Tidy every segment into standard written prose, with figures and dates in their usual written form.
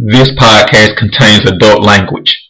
This podcast contains adult language.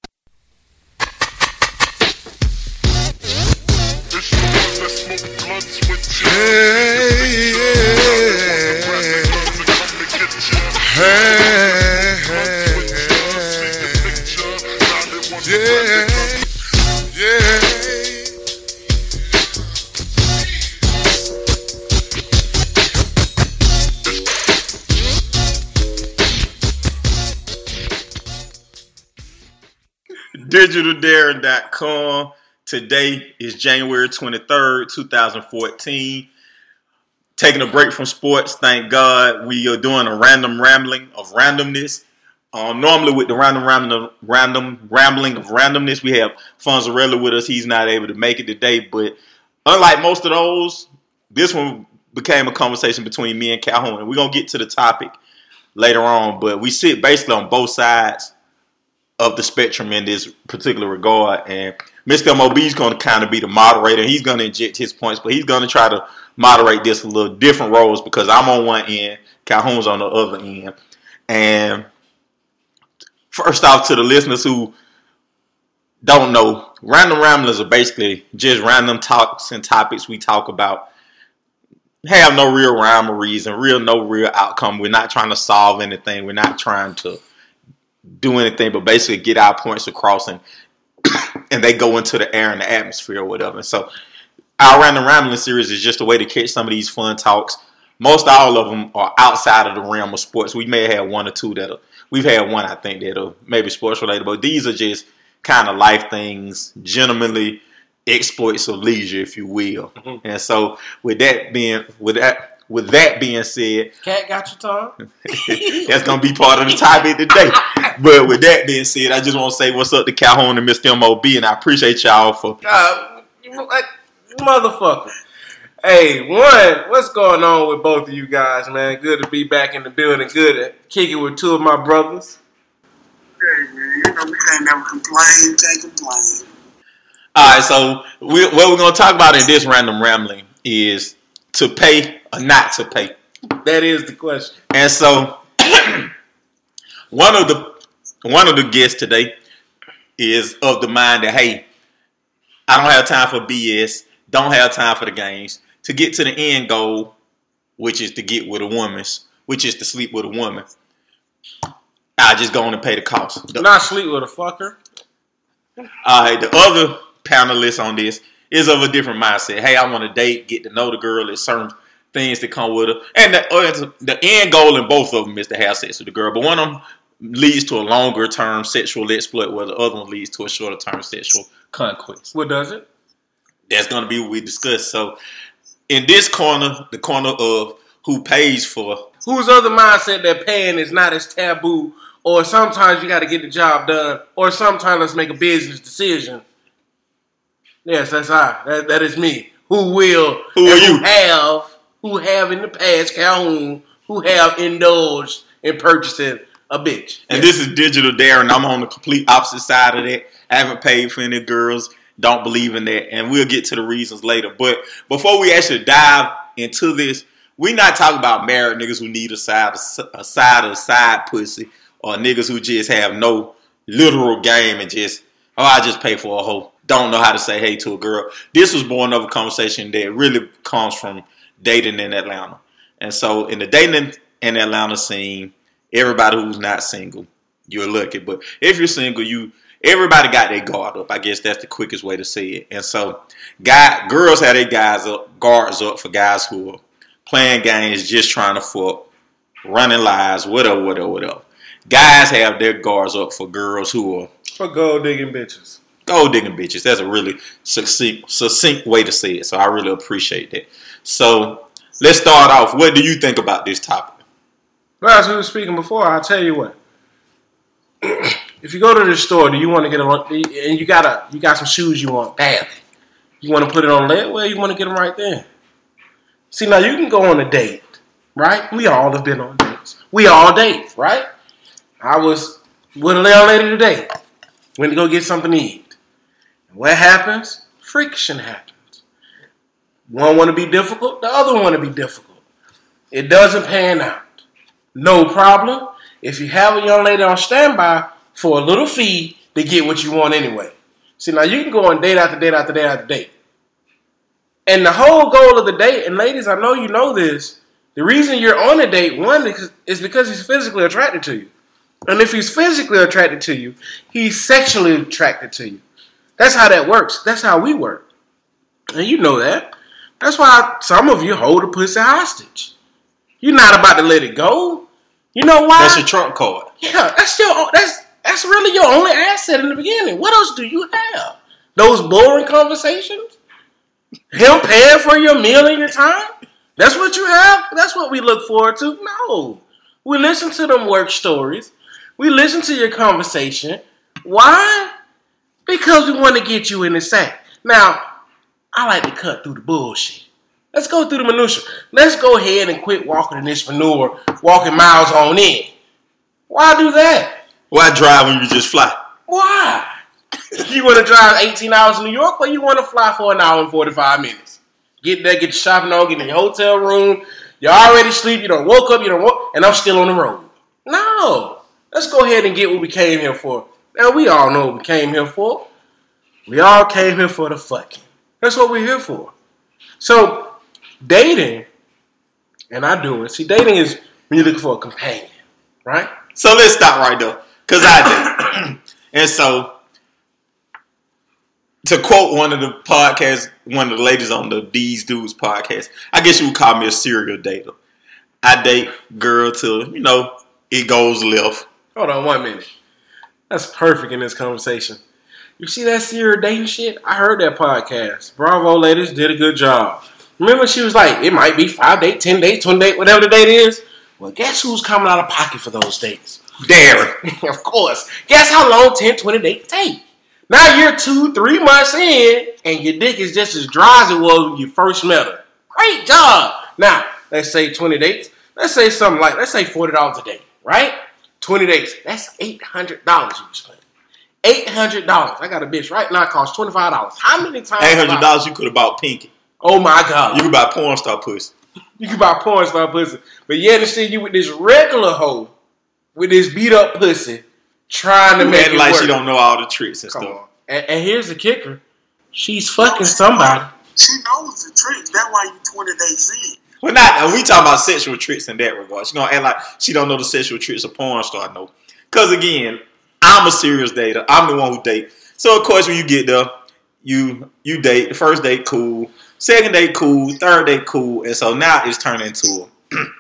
DigitalDarren.com. Today is January 23rd, 2014. Taking a break from sports, thank God. We are doing a random rambling of randomness. Normally with the random rambling of randomness, we have Fonzarella with us. He's not able to make it today, but unlike most of those, this one became a conversation between me and Calhoun. And we're going to get to the topic later on, but we sit basically on both sides of the spectrum in this particular regard. And Mr. MOB is going to kind of be the moderator. He's going to inject his points, but he's going to try to moderate this a little different roles because I'm on one end, Calhoun's on the other end. And first off, to the listeners who don't know, random ramblers are basically just random talks and topics we talk about. Have no real rhyme or reason, no real outcome. We're not trying to solve anything. We're not trying to do anything but basically get our points across and they go into the air and the atmosphere or whatever. So our random rambling series is just a way to catch some of these fun talks. Most all of them are outside of the realm of sports. We may have one or two we've had one, I think, that are maybe sports related, but these are just kind of life things, gentlemanly exploits of leisure, if you will. Mm-hmm. And so with that being said, Cat got your tongue? That's going to be part of the topic today. But with that being said, I just want to say what's up to Calhoun and Mr. MOB, and I appreciate y'all for... motherfucker. Hey, what's going on with both of you guys, man? Good to be back in the building. Good to kick it with two of my brothers. Hey, man, we can't never complain, can't complain. All right, so what we're going to talk about in this random rambling is to pay or not to pay. That is the question. And so one of the guests today is of the mind that, hey, I don't have time for BS, don't have time for the games. To get to the end goal, which is to get with a woman, which is to sleep with a woman, I just go on and pay the cost. Not sleep with a fucker. All right, the other panelist on this is of a different mindset. Hey, I want to date, get to know the girl. There's certain things that come with her. And the end goal in both of them is to have sex with the girl. But one of them leads to a longer-term sexual exploit, while the other one leads to a shorter-term sexual conquest. What does it? That's going to be what we discuss. So in this corner, the corner of who pays for... Whose other mindset that paying is not as taboo, or sometimes you got to get the job done, or sometimes let's make a business decision. Yes, that's I. That is me. Who are you? Who have in the past, Calhoun, who have indulged in purchasing a bitch. And This is Digital Darren. I'm on the complete opposite side of that. I haven't paid for any girls. Don't believe in that. And we'll get to the reasons later. But before we actually dive into this, we're not talking about married niggas who need a side pussy, or niggas who just have no literal game and just, I just pay for a hoe. Don't know how to say hey to a girl. This was born of a conversation that really comes from dating in Atlanta. And so in the dating in Atlanta scene, everybody who's not single, you're lucky. But if you're single, everybody got their guard up. I guess that's the quickest way to say it. And so girls have their guards up for guys who are playing games, just trying to fuck, running lies, whatever. Guys have their guards up for girls who are... For gold digging bitches. Gold digging bitches. That's a really succinct way to say it. So I really appreciate that. So let's start off. What do you think about this topic? Well, as we were speaking before, I'll tell you what. If you go to the store, do you want to get and you got some shoes you want badly. You want to put it on leg? Well, you want to get them right there. See, now you can go on a date, right? We all have been on dates. We all date, right? I was with a little lady today. Went to go get something to eat. And what happens? Friction happens. One want to be difficult, the other want to be difficult. It doesn't pan out. No problem. if you have a young lady on standby for a little fee to get what you want anyway. See, now you can go on date after date after date after date. And the whole goal of the date, and ladies, I know you know this, the reason you're on a date, one, is because he's physically attracted to you. And if he's physically attracted to you, he's sexually attracted to you. That's how that works. That's how we work. And you know that. That's why some of you hold a pussy hostage. You're not about to let it go. You know why? That's your trump card. Yeah, that's really your only asset in the beginning. What else do you have? Those boring conversations? Him paying for your meal and your time? That's what you have? That's what we look forward to? No. We listen to them work stories. We listen to your conversation. Why? Because we want to get you in the sack. Now, I like to cut through the bullshit. Let's go through the minutia. Let's go ahead and quit walking in this manure, walking miles on in. Why do that? Why drive when you just fly? Why? You want to drive 18 hours to New York, or you want to fly for an hour and 45 minutes? Get there, get your shopping on, get in your hotel room. You already sleep. You don't woke up. And I'm still on the road. No. Let's go ahead and get what we came here for. Now, we all know what we came here for. We all came here for the fucking. That's what we're here for. So, dating, and I do it. See, dating is when you're looking for a companion, right? So let's stop right there, because I date. And so, to quote one of the podcasts, one of the ladies on the These Dudes podcast, I guess you would call me a serial dater. I date girl till, it goes left. Hold on 1 minute. That's perfect in this conversation. You see that serial dating shit? I heard that podcast. Bravo, ladies, did a good job. Remember, she was like, it might be 5 dates, 10 dates, 20 dates, whatever the date is. Well, guess who's coming out of pocket for those dates? Darren. Of course. Guess how long 10, 20 dates take? Now you're 2-3 months in, and your dick is just as dry as it was when you first met her. Great job. Now, let's say 20 dates. Let's say something like, let's say $40 a day, right? 20 dates. That's $800 you spend. $800. I got a bitch right now. It costs $25. How many times? $800 you could have bought Pinky. Oh my God. You could buy porn star pussy. You could buy porn star pussy. But yet instead you with this regular hoe, with this beat up pussy, trying to make it like work. She don't know all the tricks and Come stuff. on. And here's the kicker. She's fucking somebody. She knows the tricks. That's why you 20 days in. Well, not we talking about sexual tricks in that regard. She gonna act like she don't know the sexual tricks a porn star know. Because again, I'm a serious dater. I'm the one who date. So of course when you get there, you date. The first date cool, second date cool, third date cool, and so now it's turned into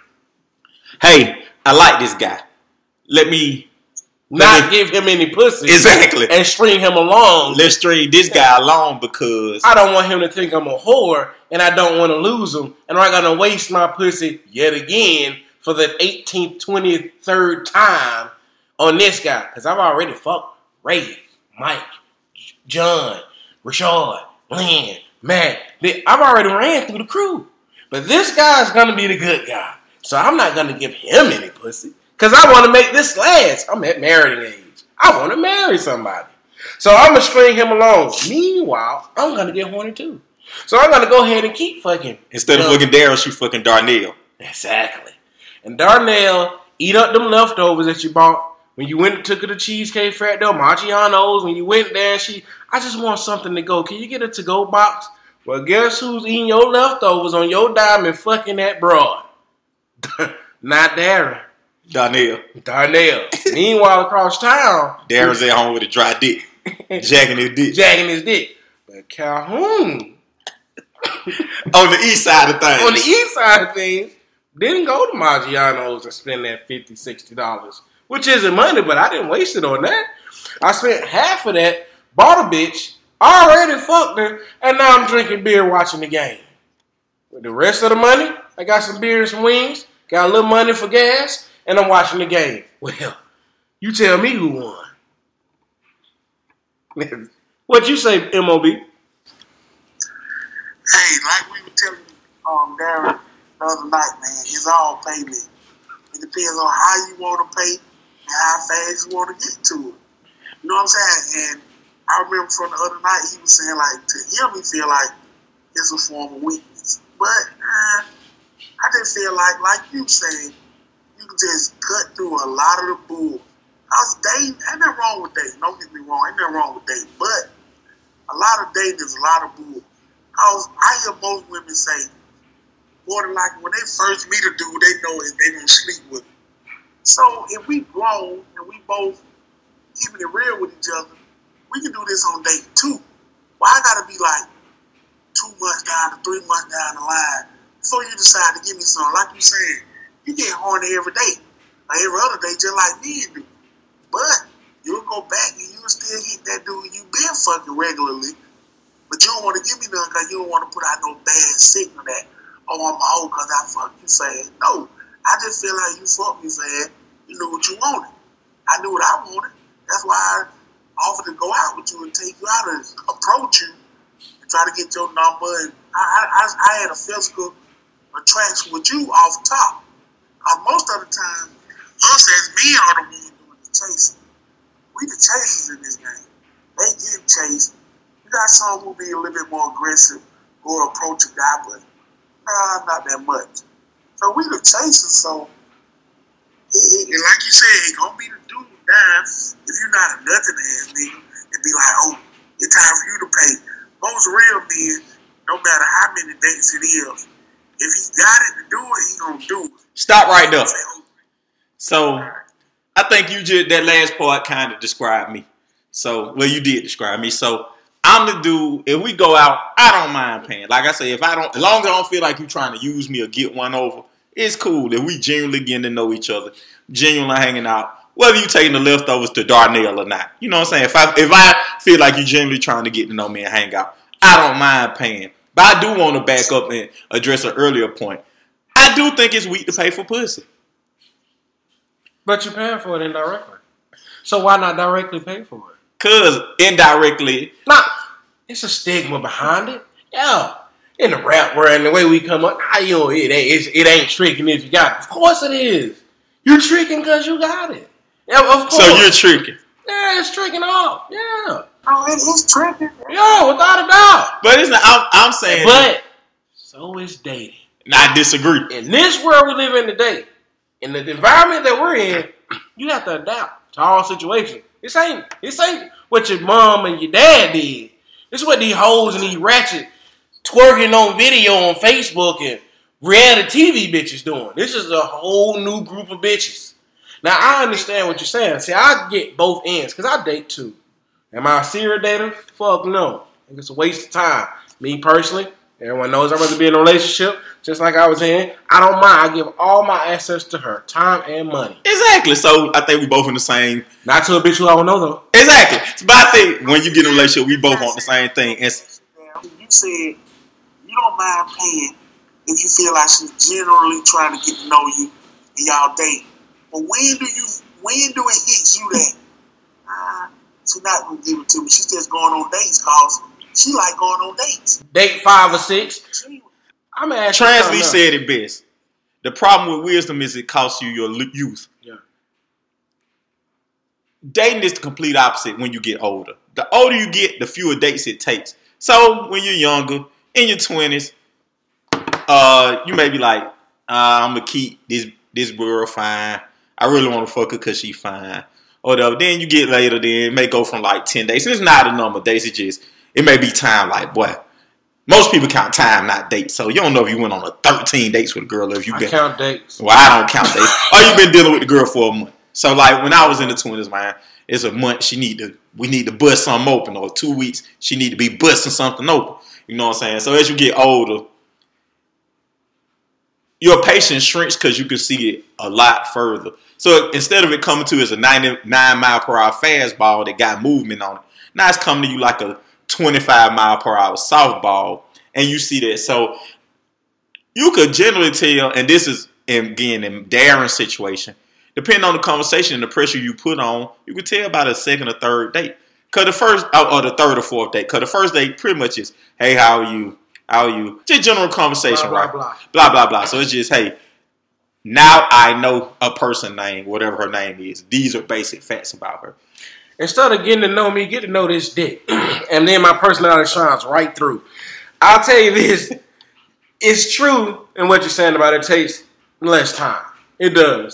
hey, I like this guy. Let me give him any pussy. Exactly. And string him along. Let's string this guy along because I don't want him to think I'm a whore and I don't want to lose him. And I'm not going to waste my pussy yet again for the 18th, 20th, 3rd time on this guy. Because I've already fucked Ray, Mike, John, Rashad, Lynn, Matt. I've already ran through the crew. But this guy's going to be the good guy. So I'm not going to give him any pussy. Because I want to make this last. I'm at marrying age. I want to marry somebody. So I'm going to string him along. Meanwhile, I'm going to get horny too. So I'm going to go ahead and keep fucking. Instead of fucking Daryl, she fucking Darnell. Exactly. And Darnell eat up them leftovers that you bought. When you went and took her to Cheesecake Factory, Maggiano's, when you went there, I just want something to go. Can you get a to-go box? Well, guess who's eating your leftovers on your dime and fucking that broad? Not Darren. Darnell. Meanwhile, across town, Darren's at home with a dry dick. Jacking his dick. But Calhoun, on the east side of things, didn't go to Maggiano's and spend that $50, $60. Which isn't money, but I didn't waste it on that. I spent half of that, bought a bitch, already fucked her, and now I'm drinking beer watching the game. With the rest of the money, I got some beer and some wings, got a little money for gas, and I'm watching the game. Well, you tell me who won. What you say, MOB? Hey, like we were telling Darren the other night, man, it's all payment. It depends on how you want to pay and how fast you want to get to it. You know what I'm saying? And I remember from the other night, he was saying, like, to him, he feel like it's a form of weakness. But I just feel like you saying, you can just cut through a lot of the bull. I was dating, ain't nothing wrong with dating. Don't get me wrong, ain't nothing wrong with dating. But a lot of dating is a lot of bull. I hear most women say, more than likely, when they first meet a dude, they know if they gonna sleep with him. So if we grown and we both keeping it real with each other, we can do this on date 2. Why I gotta be like 2 months down to 3 months down the line before you decide to give me something? Like you said, you get horny every day, like every other day, just like men do. But you'll go back and you'll still hit that dude you been fucking regularly, but you don't want to give me nothing because you don't want to put out no bad signal that, oh, I'm a hoe because I fuck you fast. No, I just feel like you fuck me fast. You knew what you wanted. I knew what I wanted. That's why I offered to go out with you and take you out and approach you and try to get your number. And I had a physical attraction with you off top. Most of the time, us as men are the ones doing the chasing. We the chasers in this game. They get chased. You got some who be a little bit more aggressive or approach a guy, but not that much. So we the chasers, so and like you said, it gonna be the dude dying if you're not a nothing ass nigga and be like, oh, it's time for you to pay. Most real men, no matter how many dates it is, if he got it to do it, he gonna do it. Stop right there. So I think you just, that last part kind of described me. So, well, you did describe me. So I'm the dude, if we go out, I don't mind paying. Like I say, as long as I don't feel like you trying to use me or get one over, it's cool if we genuinely getting to know each other, genuinely hanging out, whether you taking the leftovers to Darnell or not. You know what I'm saying? If I feel like you genuinely trying to get to know me and hang out, I don't mind paying. But I do want to back up and address an earlier point. I do think it's weak to pay for pussy. But you're paying for it indirectly. So why not directly pay for it? Because indirectly... Nah, it's a stigma behind it. Yeah. In the rap world and the way we come up, it ain't tricking if you got it. Of course it is. You're tricking because you got it. Yeah, of course. So you're tricking. Yeah, it's tricking off. Yeah. Oh, it is tricking. Yeah, without a doubt. But it's not, I'm saying... But so is dating. I disagree. In this world we live in today, in the environment that we're in, you have to adapt to all situations. This ain't what your mom and your dad did. This is what these hoes and these ratchet twerking on video on Facebook and reality TV bitches doing. This is a whole new group of bitches. Now, I understand what you're saying. See, I get both ends because I date too. Am I a serial dater? Fuck no. It's a waste of time. Me personally, everyone knows I'd rather be in a relationship just like I was in. I don't mind. I give all my assets to her. Time and money. Exactly. So, I think we both in the same... Not to a bitch who I don't know, though. Exactly. But I think when you get in a relationship, we both want the same thing. You said you don't mind paying if you feel like she's generally trying to get to know you and y'all date. But when do it hit you that she's not going to give it to me? She's just going on dates because she like going on dates. Date 5 or 6. I'm asking. Transley said it best. The problem with wisdom is it costs you your youth. Yeah. Dating is the complete opposite when you get older. The older you get, the fewer dates it takes. So when you're younger, in your 20s, you may be like, I'm going to keep this girl fine. I really want to fuck her because she fine. Or whatever. Then you get later, then it may go from like 10 days. It's not a number of days. It may be time like, boy. Most people count time, not dates. So you don't know if you went on a 13 dates with a girl or if you've been... I count dates. Well, I don't count dates. Or you've been dealing with the girl for a month. So like when I was in the 20s, man, it's a month we need to bust something open. Or 2 weeks, she need to be busting something open. You know what I'm saying? So as you get older, your patience shrinks because you can see it a lot further. So instead of it coming to as a 99 mile per hour fastball that got movement on it, now it's coming to you like a 25 mile per hour softball, and you see that. So you could generally tell, and this is again in Darren's situation, depending on the conversation and the pressure you put on, you could tell about a second or third date. Cause the first, or the third or fourth date. Cause the first date pretty much is, hey, how are you? How are you? Just general conversation, blah, right? blah, Blah, blah, blah. So it's just, hey, now I know a person name, whatever her name is. These are basic facts about her. Instead of getting to know me, get to know this dick. And then my personality shines right through. I'll tell you this. It's true in what you're saying about it takes less time. It does.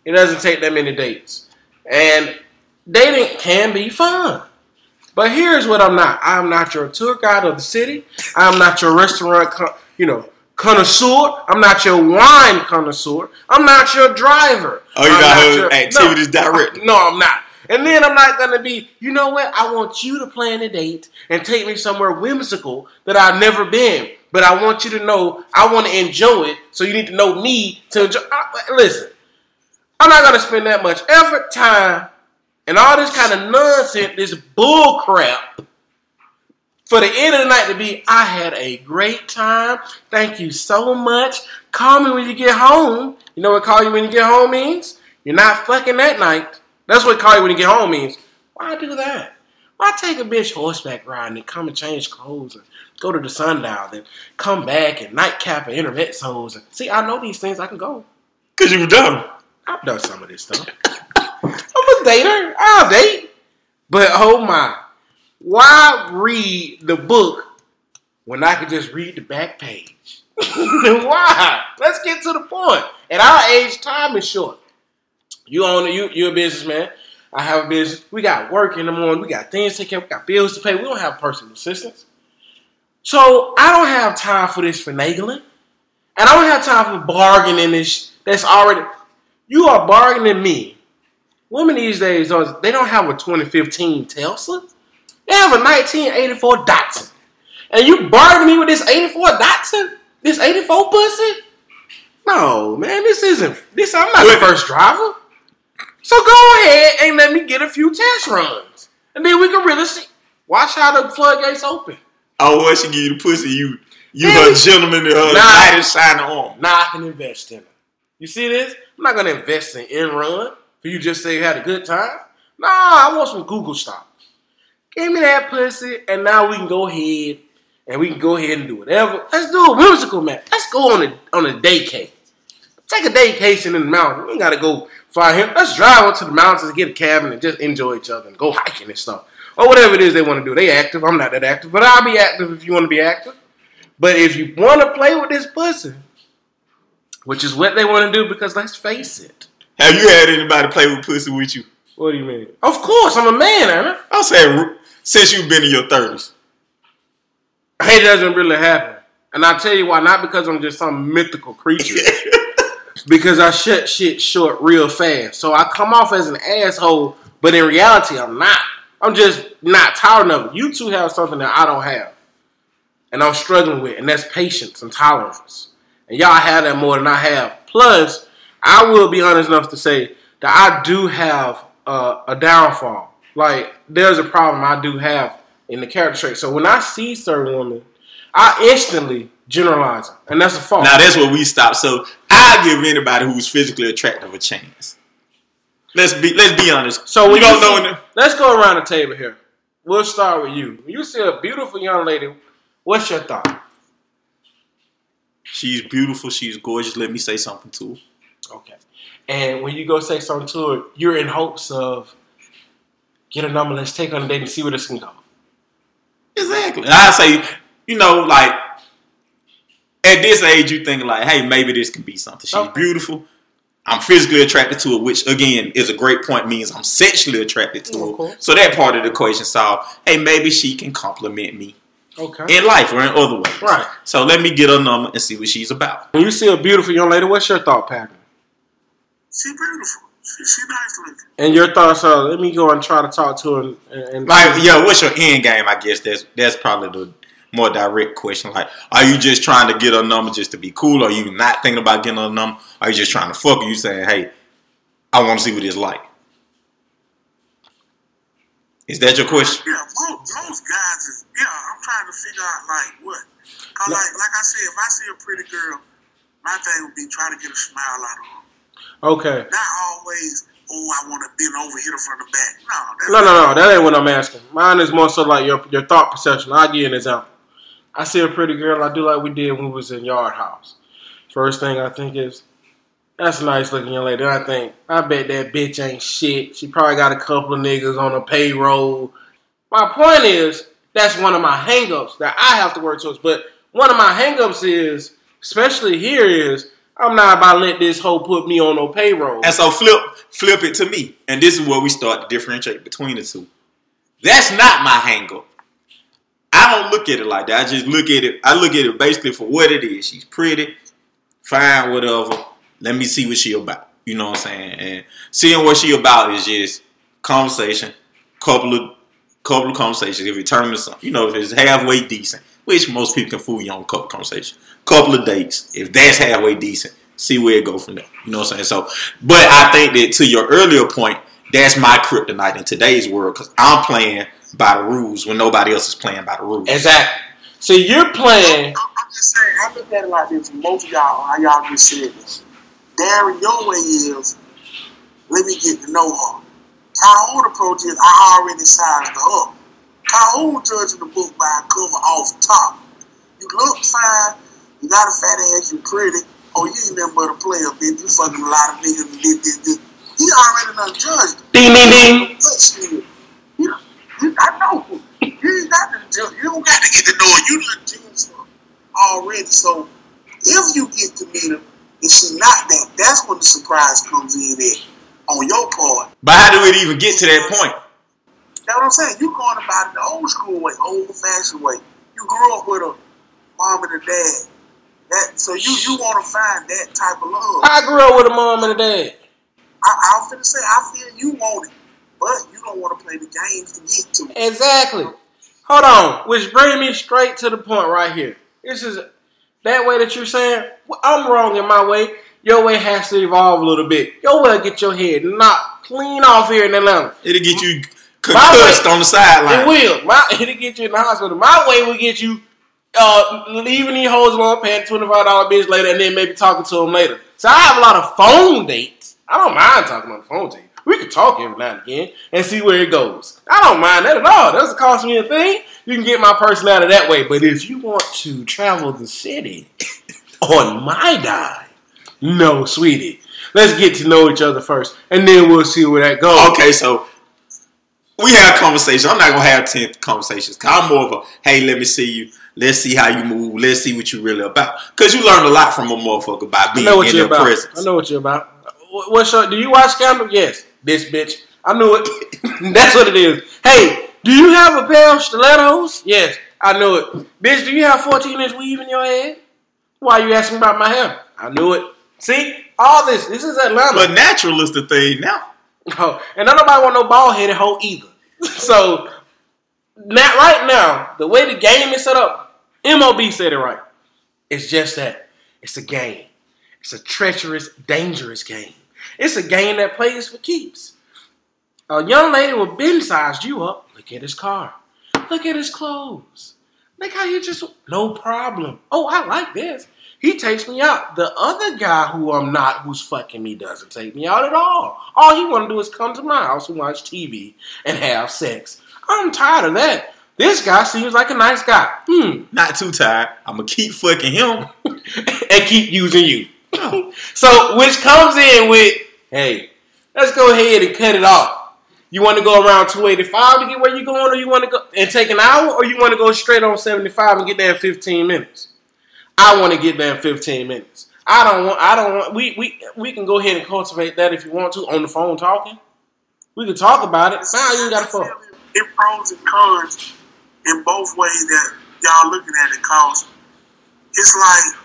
It doesn't take that many dates. And dating can be fun. But here's what I'm not. I'm not your tour guide of the city. I'm not your restaurant, connoisseur. I'm not your wine connoisseur. I'm not your driver. Oh, you're not her activities director? No, I'm not. And then I'm not going to be, you know what? I want you to plan a date and take me somewhere whimsical that I've never been. But I want you to know I want to enjoy it. So you need to know me to enjoy. Listen, I'm not going to spend that much effort, time, and all this kind of nonsense, this bull crap, for the end of the night to be, I had a great time. Thank you so much. Call me when you get home. You know what call you when you get home means? You're not fucking that night. That's what call you when you get home means. Why do that? Why take a bitch horseback riding and come and change clothes and go to the sundial and come back and nightcap and intermezzos? And see, I know these things. I can go. Because you've done them. I've done some of this stuff. I'm a dater. I'll date. But oh my. Why read the book when I could just read the back page? Why? Let's get to the point. At our age, time is short. You're a businessman. I have a business. We got work in the morning. We got things to take care of. We got bills to pay. We don't have personal assistants. So I don't have time for this finagling. And I don't have time for bargaining this. That's already. You are bargaining me. Women these days, they don't have a 2015 Tesla. They have a 1984 Datsun. And you bargain me with this 84 Datsun? This 84 pussy? No, man, I'm not the first driver. So go ahead and let me get a few test runs. And then we can really see. Watch how the floodgates open. Oh, once she give you the pussy, you her gentleman and her knight in shining armor. Now I can invest in her. You see this? I'm not going to invest in Enron for you just say you had a good time. No, I want some Google stock. Give me that pussy, and now we can go ahead and do whatever. Let's do a whimsical, man. Let's go on a daycate. Take a daycation in the mountains. We ain't got to go find him. Let's drive up to the mountains and get a cabin and just enjoy each other and go hiking and stuff. Or whatever it is they want to do. They active. I'm not that active, but I'll be active if you want to be active. But if you want to play with this pussy, which is what they want to do, because let's face it. Have you had anybody play with pussy with you? What do you mean? Of course, I'm a man, Anna. I'm saying since you've been in your 30s. It doesn't really happen. And I'll tell you why. Not because I'm just some mythical creature. Because I shut shit short real fast. So I come off as an asshole, but in reality, I'm not. I'm just not tired of it. You two have something that I don't have. And I'm struggling with. And that's patience and tolerance. And y'all have that more than I have. Plus, I will be honest enough to say that I do have a downfall. Like, there's a problem I do have in the character trait. So when I see certain women, I instantly generalize them. And that's a fault. Now, that's where we stop. So I'll give anybody who's physically attractive a chance. Let's be honest. So we don't know. Let's go around the table here. We'll start with you. When you see a beautiful young lady, what's your thought? She's beautiful. She's gorgeous. Let me say something to her. Okay. And when you go say something to her, you're in hopes of get a number, let's take on a date and see where this can go. Exactly. And I say, like, at this age, you think like, hey, maybe this can be something. She's beautiful. I'm physically attracted to her, which, again, is a great point. Means I'm sexually attracted to her. Cool. So that part of the equation solved. Hey, maybe she can compliment me. Okay. In life or in other ways. Right. So let me get her number and see what she's about. When you see a beautiful young lady, what's your thought pattern? She beautiful. She nice looking. And your thoughts are, let me go and try to talk to her. And like, what's your end game? I guess that's probably the more direct question. Like, are you just trying to get her number just to be cool? Or are you not thinking about getting her number? Are you just trying to fuck her? You saying, hey, I want to see what it's like. Is that your question? Yeah, most guys is, I'm trying to figure out, like, what? Cause like I said, if I see a pretty girl, my thing would be trying to get a smile out of her. Okay. Not always, I want to bend over, hit her from the back. No. That ain't what I'm asking. Mine is more so like your thought perception. I'll give you an example. I see a pretty girl, I do like we did when we was in Yard House. First thing I think is, that's a nice looking young lady. I think, I bet that bitch ain't shit. She probably got a couple of niggas on her payroll. My point is, that's one of my hangups that I have to work towards. But one of my hangups is, especially here, is I'm not about to let this hoe put me on no payroll. And so flip it to me. And this is where we start to differentiate between the two. That's not my hang-up. I don't look at it like that. I just look at it. I look at it basically for what it is. She's pretty, fine, whatever. Let me see what she about. You know what I'm saying? And seeing what she about is just conversation, couple of conversations. If it turns to something, you know, if it's halfway decent, which most people can fool you on a couple of conversations, couple of dates. If that's halfway decent, see where it go from there. You know what I'm saying? So, but I think that to your earlier point, that's my kryptonite in today's world because I'm playing by the rules when nobody else is playing by the rules. Exactly. So you're playing. I'm just saying, I look at it like this. Most of y'all, how y'all just said this. Darren, your way is, let me get to know her. Calhoun approach is, I already sized her up. Calhoun judging the book by a cover off the top. You look fine, you got a fat ass, you pretty, oh, you ain't nothing but a player, bitch. You fucking a lot of niggas and this. He already done judged. Ding, ding, ding. I know. You ain't got to judge. You don't got to get to know her. You done judged her already. So if you get to meet her and she not that, that's when the surprise comes in at on your part. But how do it even get to that point? That's what I'm saying. You going about it the old school way, old fashioned way. You grew up with a mom and a dad. So you want to find that type of love. I grew up with a mom and a dad. I was finna say, I feel you want it, but you don't want to play the games to get to it. Exactly. Hold on. Which brings me straight to the point right here. This is that way that you're saying, well, I'm wrong in my way. Your way has to evolve a little bit. Your way will get your head knocked clean off here in Atlanta. It'll get you concussed on the sideline. It will. It'll get you in the hospital. My way will get you leaving these hoes alone, paying $25 bills later, and then maybe talking to them later. So I have a lot of phone dates. I don't mind talking on the phone to you. We can talk every now and again and see where it goes. I don't mind that at all. That doesn't cost me a thing. You can get my personality that way. But if you want to travel the city on my dime, no, sweetie. Let's get to know each other first, and then we'll see where that goes. Okay, so we have conversations. I'm not going to have 10 conversations. Cause I'm more of a, hey, let me see you. Let's see how you move. Let's see what you're really about. Because you learn a lot from a motherfucker by being in their presence. I know what you're about. What's your, do you watch Scandal? Yes. This bitch. I knew it. That's what it is. Hey, do you have a pair of stilettos? Yes. I knew it. Bitch, do you have 14-inch weave in your head? Why are you asking about my hair? I knew it. See? All this. This is Atlanta. But natural is the thing now. Oh, and don't nobody want no bald-headed hoe either. So, right now, the way the game is set up, MLB said it right. It's just that. It's a game. It's a treacherous, dangerous game. It's a game that plays for keeps. A young lady will Ben sized you up. Look at his car. Look at his clothes. Look how you just, no problem. Oh, I like this. He takes me out. The other guy who I'm not, who's fucking me, doesn't take me out at all. All he want to do is come to my house and watch TV and have sex. I'm tired of that. This guy seems like a nice guy. Not too tired. I'm going to keep fucking him. And keep using you. So, which comes in with, hey, let's go ahead and cut it off. You want to go around 285 to get where you're going, or you want to go and take an hour, or you want to go straight on 75 and get there in 15 minutes? I want to get there in 15 minutes. We can go ahead and cultivate that if you want to on the phone talking. We can talk about it. Now you ain't got a phone. It pros and cons in both ways that y'all looking at it, cause it's like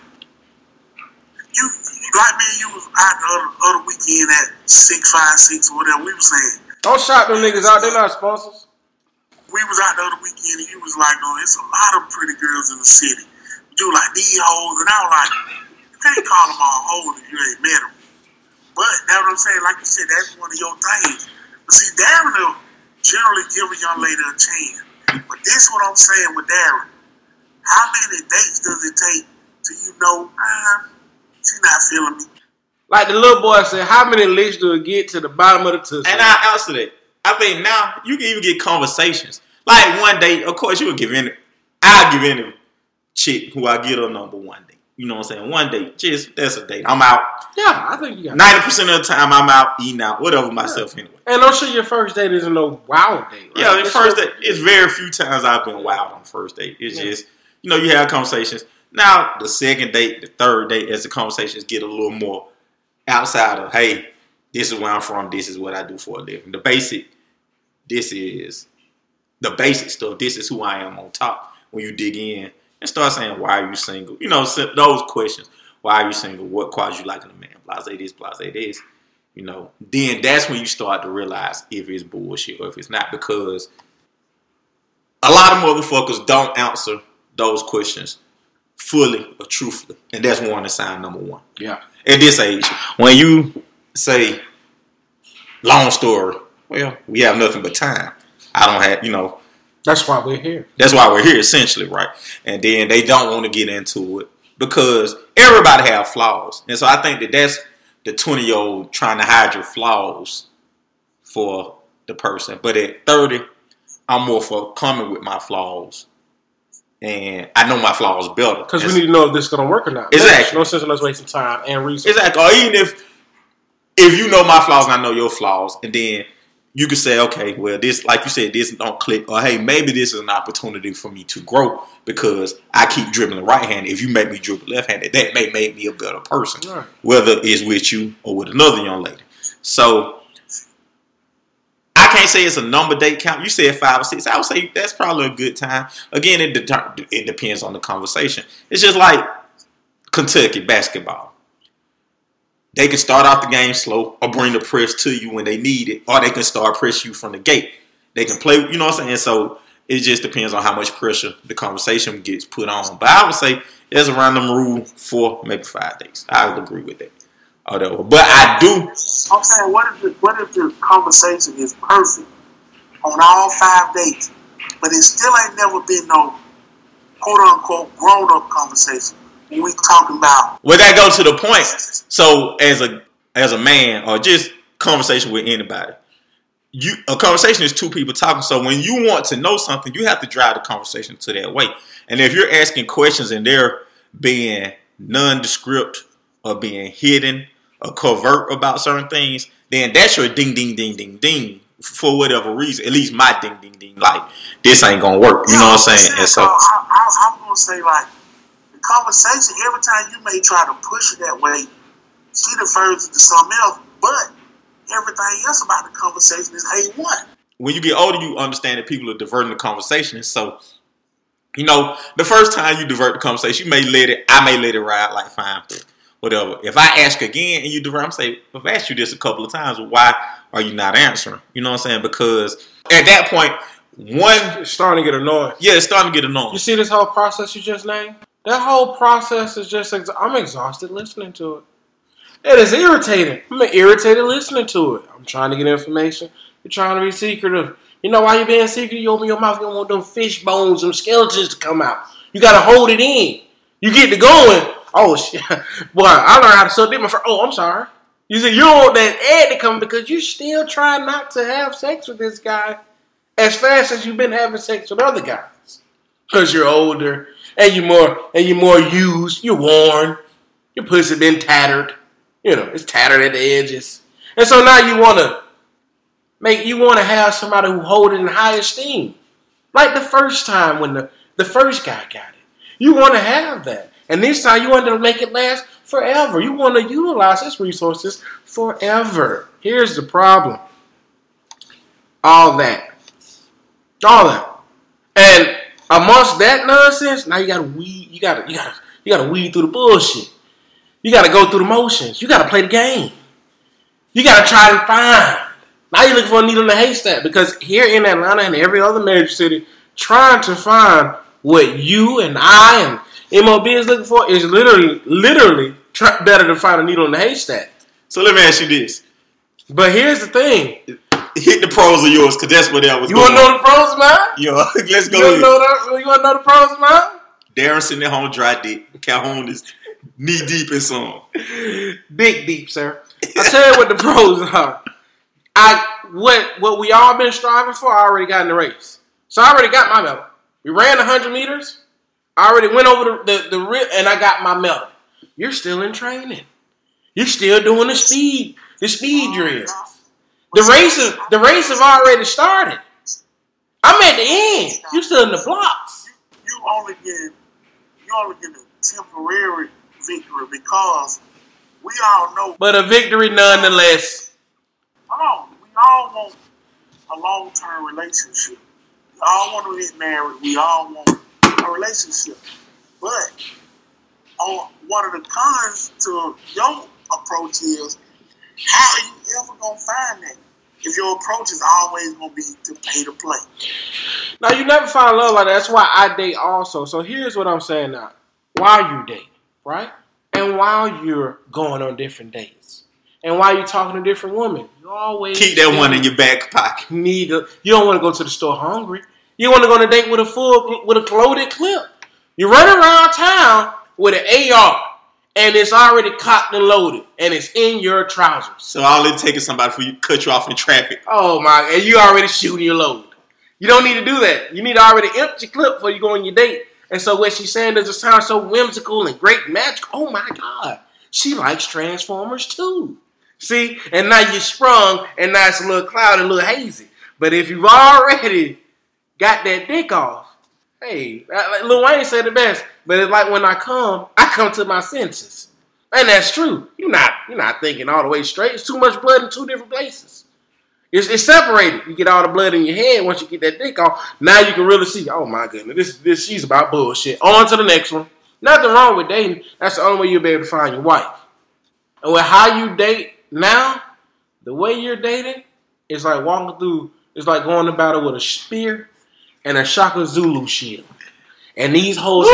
you like me and you was out the other weekend at 656 or whatever we were saying. Don't shout them niggas out, they're not sponsors. We was out the other weekend and you was like, oh, it's a lot of pretty girls in the city. You like these hoes, and I was like, you can't call them all hoes if you ain't met them. But that's what I'm saying, like you said, that's one of your things. But see, Darren will generally give a young lady a chance. But this is what I'm saying with Darren. How many dates does it take till you know, she's not feeling me? Like the little boy said, how many licks do it get to the bottom of the tussle? And I answer that. I think now you can even get conversations. Like one day, of course, I'll give any chick who I get her number one date. You know what I'm saying? One date. Just, that's a date. I'm out. Yeah, I think you got 90% of the time I'm out eating out, whatever myself anyway. And I'm sure your first date isn't no wild date. Right? Yeah, the first date, it's very few times I've been wild on first date. It's just, you have conversations. Now, the second date, the third date, as the conversations get a little more outside of, hey, this is where I'm from, this is what I do for a living. The basic stuff. This is who I am on top. When you dig in and start saying, why are you single? You know, those questions. Why are you single? What qualities you like in a man? Blase this. You know, then that's when you start to realize if it's bullshit or if it's not, because a lot of motherfuckers don't answer those questions fully or truthfully. And that's warning sign number one. Yeah. At this age, when you say, long story, well, we have nothing but time. I don't have, you know. That's why we're here. That's why we're here, essentially, right? And then they don't want to get into it because everybody have flaws. And so I think that that's the 20-year-old trying to hide your flaws for the person. But at 30, I'm more for coming with my flaws. And I know my flaws better. Because we need to know if this is going to work or not. Exactly. No sense in us wasting time and research. Exactly. Or even if you know my flaws and I know your flaws, and then you can say, okay, well, this, like you said, this don't click. Or, hey, maybe this is an opportunity for me to grow because I keep dribbling right-handed. If you make me dribble left-handed, that may make me a better person. Right. Whether it's with you or with another young lady. So, I can't say it's a number date count. You said 5 or 6. I would say that's probably a good time. Again, it depends on the conversation. It's just like Kentucky basketball. They can start off the game slow or bring the press to you when they need it, or they can start pressing you from the gate. They can play, you know what I'm saying? So it just depends on how much pressure the conversation gets put on. But I would say there's a random rule for maybe 5 days. I would agree with that. But I do. I'm saying, what if the conversation is perfect on all 5 dates, but it still ain't never been no quote unquote grown up conversation? We talking about. Well, that goes to the point. So as a man, or just conversation with anybody, a conversation is two people talking. So when you want to know something, you have to drive the conversation to that way. And if you're asking questions and they're being nondescript or being hidden or covert about certain things, then that's your ding, ding, ding, ding, ding. For whatever reason, at least my ding, ding, ding. Like, this ain't gonna work. You know what I'm saying? And so I'm gonna say, like, the conversation, every time you may try to push it that way, she defers to something else, but everything else about the conversation is A1. When you get older, you understand that people are diverting the conversation. And so, you know, the first time you divert the conversation, I may let it ride, like, fine, whatever. If I ask again and you divert, I'm saying, I've asked you this a couple of times, why are you not answering? You know what I'm saying? Because at that point, it's starting to get annoying. Yeah, it's starting to get annoying. You see this whole process you just named? That whole process is just, I'm exhausted listening to it. It is irritating. I'm irritated listening to it. I'm trying to get information. You're trying to be secretive. You know why you're being secretive? You open your mouth, you don't want them fish bones, them skeletons to come out. You got to hold it in. You get to going. Oh, shit. Boy, I learned how to suck dick my first. Oh, I'm sorry. You see, you don't want that ad to come because you still trying not to have sex with this guy as fast as you've been having sex with other guys. Because you're older and you're more used. You're worn. Your pussy been tattered. You know, it's tattered at the edges. And so now you want to have somebody who hold it in high esteem. Like the first time when the first guy got it. You want to have that. And this time you want to make it last forever. You want to utilize his resources forever. Here's the problem. All that. And amongst that nonsense, now you gotta weed. You gotta weed through the bullshit. You gotta go through the motions. You gotta play the game. You gotta try and find. Now you're looking for a needle in a haystack because here in Atlanta and every other major city, trying to find what you and I and MOB is looking for is literally better than find a needle in a haystack. So let me ask you this. But here's the thing. Hit the pros of yours, because that's what that was. You want to know the pros of mine? Yo, let's go. You want to know the pros of mine? Darren sitting at home dry dick. Calhoun is knee deep in some. Big deep, sir. I'll tell you what the pros are. What we all been striving for, I already got in the race. So I already got my medal. We ran 100 meters. I already went over the rip, and I got my medal. You're still in training. You're still doing the speed drill. The race have already started. I'm at the end. You still in the blocks. You only get a 10 temporary victory because we all know. But a victory nonetheless. Hold on, we all want a long-term relationship. We all want to get married. We all want a relationship. But one of the cons to your approach is how are you ever gonna find that if your approach is always gonna be to pay to play? Now you never find love like that. That's why I date also. So here's what I'm saying now. While you date, right? And while you're going on different dates, and while you're talking to different women, you always Keep that one in your back pocket. You don't want to go to the store hungry. You want to go on a date with a loaded clip. You run around town with an AR, and it's already cocked and loaded, and it's in your trousers. So all it takes is somebody for you to cut you off in traffic. Oh my! And you already shooting your load. You don't need to do that. You need to already empty your clip before you go on your date. And so what she's saying doesn't sound so whimsical and great and magical. Oh my God. She likes Transformers too. See? And now you sprung, and now it's a little cloudy, a little hazy. But if you've already got that dick off, hey, like Lil Wayne said it best. But it's like when I come to my senses. And that's true. You're not thinking all the way straight. It's too much blood in two different places. It's separated. You get all the blood in your head once you get that dick off. Now you can really see, oh my goodness, this she's about bullshit. On to the next one. Nothing wrong with dating. That's the only way you'll be able to find your wife. And with how you date now, the way you're dating, it's like going to battle with a spear and a Shaka Zulu shield. And these hoes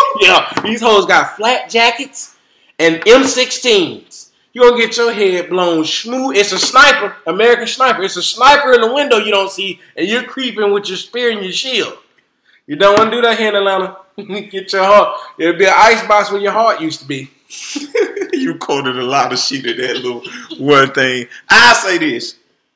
got flat jackets and M16s. You're going to get your head blown smooth. It's a sniper, American sniper. It's a sniper in the window you don't see, and you're creeping with your spear and your shield. You don't want to do that here in Atlanta. Get your heart. It'll be an icebox where your heart used to be. You quoted a lot of shit in that little one thing. I say this.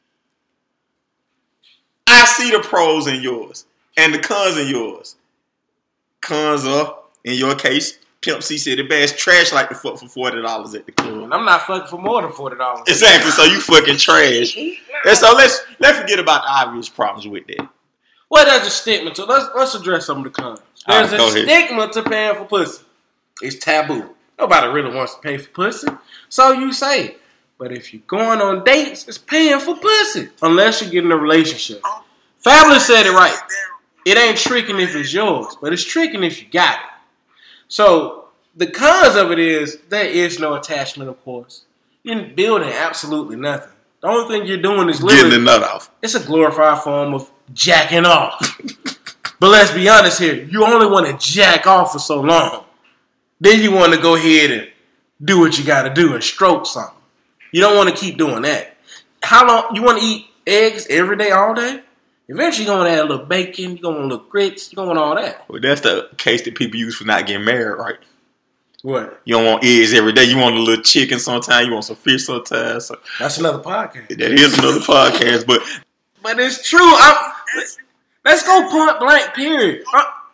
I see the pros in yours and the cons in yours. Cons are, in your case, Pimp C said the best trash like to fuck for $40 at the club. And I'm not fucking for more than $40. Exactly, so you fucking trash. And so let's forget about the obvious problems with that. Well, there's a stigma to let's address some of the cons. There's a stigma to paying for pussy. It's taboo. Nobody really wants to pay for pussy. So you say. But if you're going on dates, it's paying for pussy. Unless you get in a relationship. Fabulous said it right. It ain't tricking if it's yours, but it's tricking if you got it. So the cons of it is there is no attachment, of course. You're building absolutely nothing. The only thing you're doing is getting the nut off. It's a glorified form of jacking off. But let's be honest here. You only want to jack off for so long. Then you want to go ahead and do what you got to do and stroke something. You don't want to keep doing that. How long? You want to eat eggs every day, all day? Eventually, you're going to add a little bacon. You're going to want a little grits. You're going to want all that. Well, that's the case that people use for not getting married, right? What? You don't want eggs every day. You want a little chicken sometimes. You want some fish sometimes. So. That's another podcast. That is another podcast, but it's true. Let's go point blank. Period.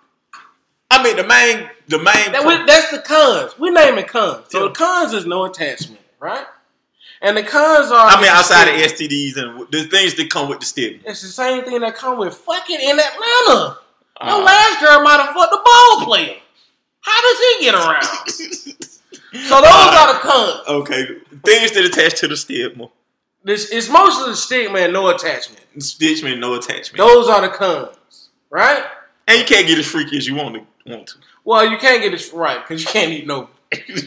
I mean, the main. That's the cons. We're naming cons. So the cons is no attachment, right? And the cons are. I mean, outside of STDs and the things that come with the stigma. It's the same thing that come with fucking in Atlanta. The last girl might have fucked the ball player. How does he get around? So those are the cons. Okay, things that attach to the stigma. It's most of the stigma and no attachment. Stigma and no attachment. Those are the cons, right? And you can't get as freaky as you want to. Well, you can't get it right because you can't eat no. You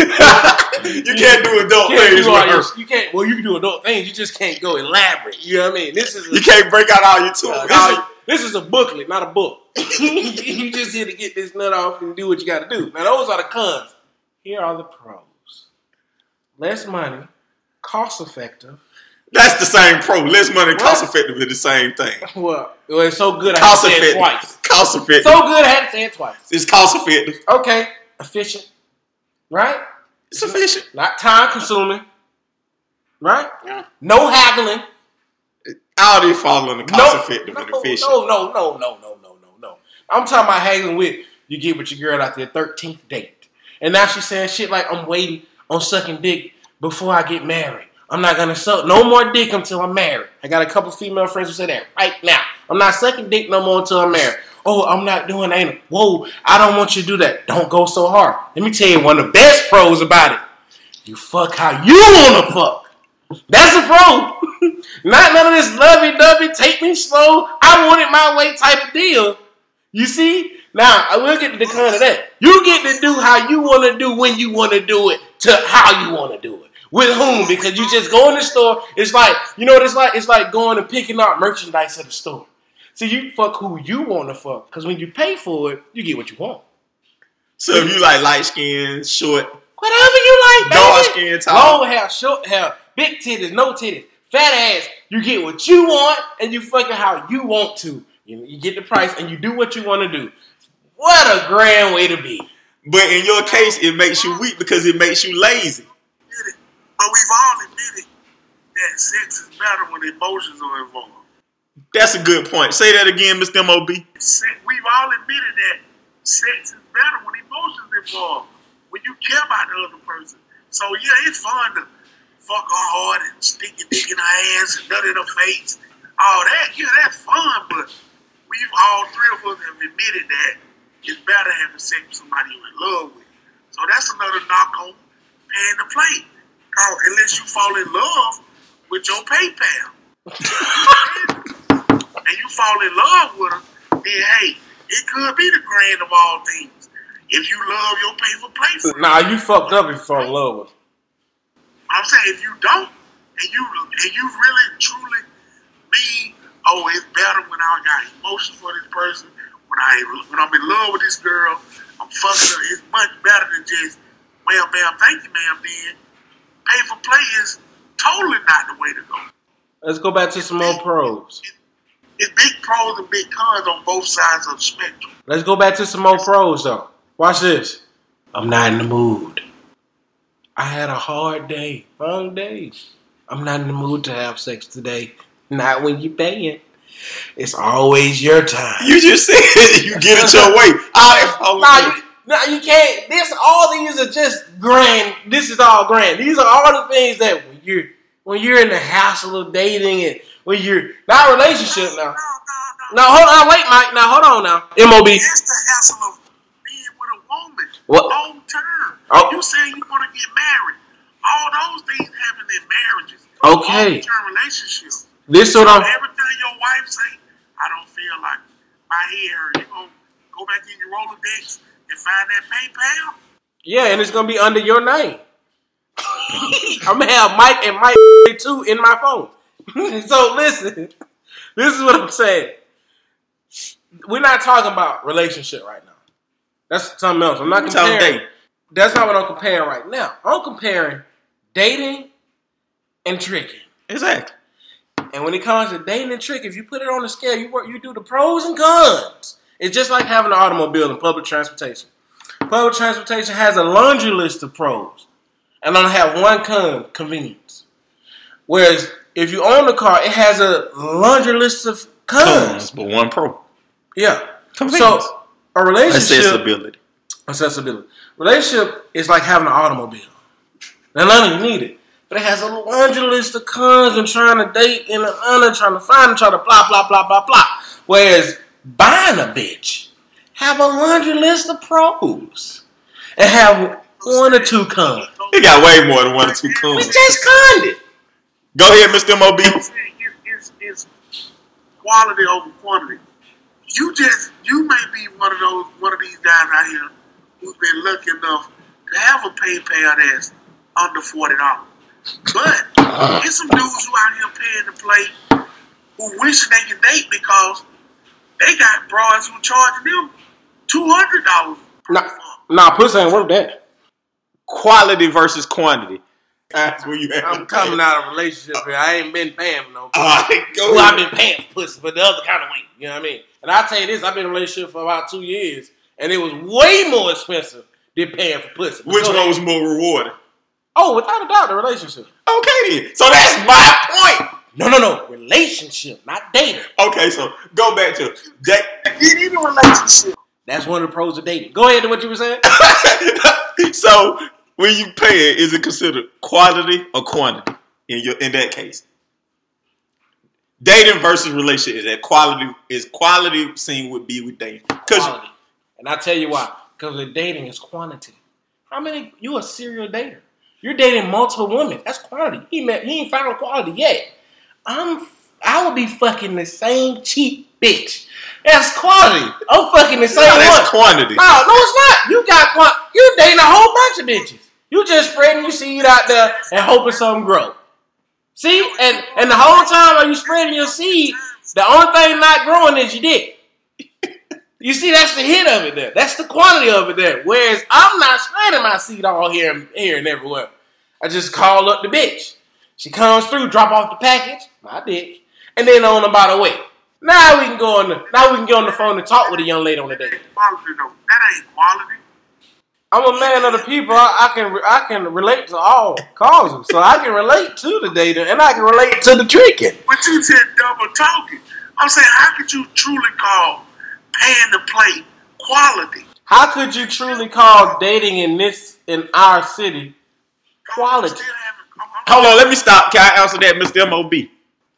can't do adult things. You can't. Well, you can do adult things. You just can't go elaborate. You know what I mean? You can't break out all your tools. This is a booklet, not a book. You just here to get this nut off and do what you got to do. Now, those are the cons. Here are the pros. Less money, cost effective. That's the same pro. Less money, cost effective is the same thing. Well, it's so good I had to say it twice. Cost effective. So good I had to say it twice. It's cost effective. Okay. Efficient. Right? It's efficient. Not time consuming. Right? Yeah. No haggling. All these fall under cost effective and efficient. No. I'm talking about haggling with you get with your girl out there 13th date. And now she's saying shit like I'm waiting on sucking dick before I get married. I'm not gonna suck no more dick until I'm married. I got a couple female friends who say that right now. I'm not sucking dick no more until I'm married. Oh, I'm not doing anal. Whoa, I don't want you to do that. Don't go so hard. Let me tell you one of the best pros about it. You fuck how you want to fuck. That's a pro. Not none of this lovey-dovey, take me slow, I want it my way type of deal. You see? Now, I will get to the con of that. You get to do how you want to do when you want to do it to how you want to do it. With whom? Because you just go in the store. It's like, you know what it's like? It's like going and picking out merchandise at the store. See, you fuck who you want to fuck. Because when you pay for it, you get what you want. So if you like light skin, short, whatever you like, baby. dark skin, tall. Long hair, short hair, big titties, no titties, fat ass. You get what you want and you fucking how you want to. You get the price and you do what you want to do. What a grand way to be. But in your case, it makes you weak because it makes you lazy. But we've all admitted that sex is better when emotions are involved. That's a good point. Say that again, Mr. MOB. We've all admitted that sex is better when emotions are involved. When you care about the other person. So yeah, it's fun to fuck her hard and stick your dick in her ass and nut in her face. All that, yeah, that's fun. But we've all three of us have admitted that it's better having sex with somebody you're in love with. So that's another knock on paying to play. Unless you fall in love with your PayPal. And you fall in love with her, then hey, it could be the grand of all things. If you love your pay for play. Nah, you fucked up if you fall in love with her. I'm saying if you don't, and you really truly mean, oh, it's better when I got emotion for this person, when I'm in love with this girl, I'm fucking her. It's much better than just, well, ma'am, thank you, ma'am, then. Pay for play is totally not the way to go. Let's go back to some more pros. It's big pros and big cons on both sides of the spectrum. Let's go back to some more pros, though. Watch this. I'm not in the mood. I had a hard day, long day. I'm not in the mood to have sex today. Not when you're paying. It's always your time. You just said you get it your way. No, you can't. All these are just grand. This is all grand. These are all the things that when you're in the house a little dating and when you're not a relationship now. No, hold on, wait, Mike. Now hold on now. MOB. It's the hassle of being with a woman long term. Oh. You saying you want to get married. All those things happen in marriages. Okay. Long-term relationships. This what I'm. Everything your wife say, I don't feel like my head hurt. You gonna go back in your Rolodex and find that PayPal? Yeah, and it's gonna be under your name. I'm gonna have Mike and Mike too in my phone. So listen, this is what I'm saying. We're not talking about relationship right now. That's something else. I'm not comparing. That's not what I'm comparing right now. I'm comparing dating and tricking. Exactly. And when it comes to dating and tricking, if you put it on the scale, you do the pros and cons. It's just like having an automobile and public transportation. Public transportation has a laundry list of pros and only have one con, convenience. Whereas if you own a car, it has a laundry list of cons. But one pro. Yeah. Convenience. So a relationship. Accessibility. Relationship is like having an automobile. Now, none of you need it. But it has a laundry list of cons and trying to date and trying to find and trying to blah, blah, blah, blah, blah. Whereas buying a bitch have a laundry list of pros and have one or two cons. It got way more than one or two cons. We just conned it. Go ahead, Mr. MOB. It's quality over quantity. You may be one of these guys out here who's been lucky enough to have a PayPal that's under $40. But there's some dudes who out here paying to play who wish they could date because they got broads who charging them $200 per month. Nah, pussy ain't worth that. Quality versus quantity. That's where you at. I'm coming out of a relationship here. I ain't been paying for no pussy. Right, I've been paying for pussy, but the other kind of way. You know what I mean? And I'll tell you this, I've been in a relationship for about 2 years, and it was way more expensive than paying for pussy. Which one was more rewarding? Oh, without a doubt, the relationship. Okay then. So that's my point. No. Relationship, not dating. Okay, so go back to Get in a relationship. That's one of the pros of dating. Go ahead to what you were saying. So when you pay it, is it considered quality or quantity in that case? Dating versus relationship is that quality seen would be with dating. Quality. And I tell you why. Because with dating is quantity. How many? You a serial dater. You're dating multiple women. That's quantity. He ain't found quality yet. I would be fucking the same cheap bitch. That's quality. I'm fucking the same one. That's quantity. No, it's not. You got quantity. You dating a whole bunch of bitches. You just spreading your seed out there and hoping something grow. See? And the whole time while you spreading your seed, the only thing not growing is your dick. You see, that's the hit of it there. That's the quantity of it there. Whereas I'm not spreading my seed all here and everywhere. I just call up the bitch. She comes through, drop off the package, my dick, and then on about her way. Now we can get on the phone and talk with a young lady on the date. Quality though. That ain't quality. I'm a man of the people. I can relate to all causes, so I can relate to the dater and I can relate to the tricking. But you said double talking. I'm saying, how could you truly call paying to play quality? How could you truly call dating in our city quality? Hold on, let me stop. Can I answer that, Mr. M.O.B.?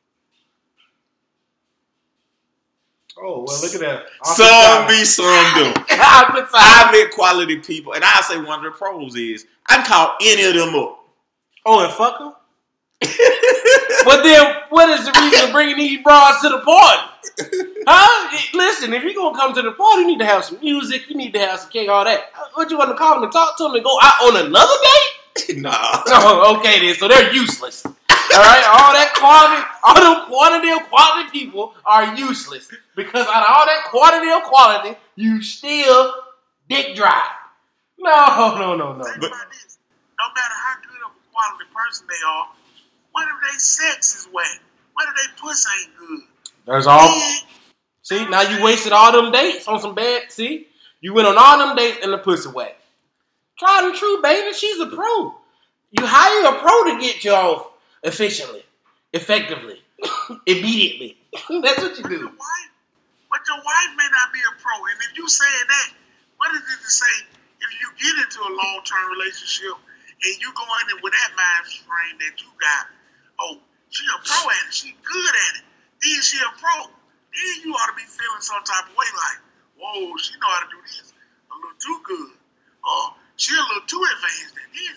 Oh, well, look at that. Some be, some do. I met quality people, and I say one of the pros is I can call any of them up. Oh, and fuck them? But then, what is the reason of bringing these broads to the party? Huh? Listen, if you're going to come to the party, you need to have some music, you need to have some cake, all that. What, you want to call them and talk to them and go out on another date? Nah. Oh, okay then, so they're useless. All right, all them quantity of quality people are useless because out of all that quantity of quality, you still dick dry. No. Think about this. No matter how good of a quality person they are, what if they sex is whack? What if they pussy ain't good? There's all. See, now you wasted all them dates on some bad. See, you went on all them dates and the pussy whack. Tried and true, baby. She's a pro. You hire a pro to get you off. Efficiently, effectively, immediately. That's what you do. But your wife may not be a pro. And if you say that, what is it to say if you get into a long-term relationship and you go in with that mind frame that you got, oh, she a pro at it, she good at it, then she a pro. Then you ought to be feeling some type of way like, whoa, she know how to do this a little too good. Or she a little too advanced at this.